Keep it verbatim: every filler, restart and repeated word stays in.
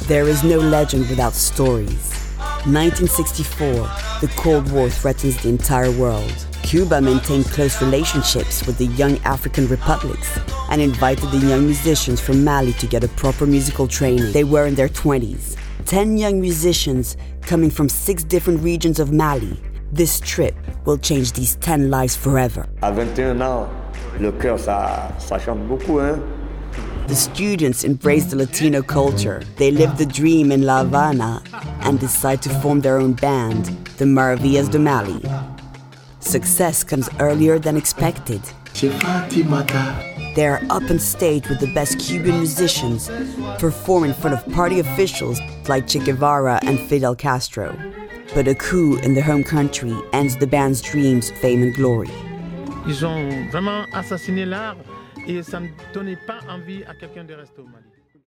There is no legend without stories. nineteen sixty-four, the Cold War threatens the entire world. Cuba maintained close relationships with the young African republics and invited the young musicians from Mali to get a proper musical training. They were in their twenties. Ten young musicians coming from six different regions of Mali. This trip will change these ten lives forever. À vingt et un ans, le cœur, ça, ça chante beaucoup, hein? The students embrace the Latino culture. They live the dream in La Habana and decide to form their own band, the Maravillas de Mali. Success comes earlier than expected. They are up on stage with the best Cuban musicians, perform in front of party officials like Che Guevara and Fidel Castro. But a coup in their home country ends the band's dreams, fame and glory. Ils ont vraiment assassiné l'art et ça ne donnait pas envie à quelqu'un de rester au Mali.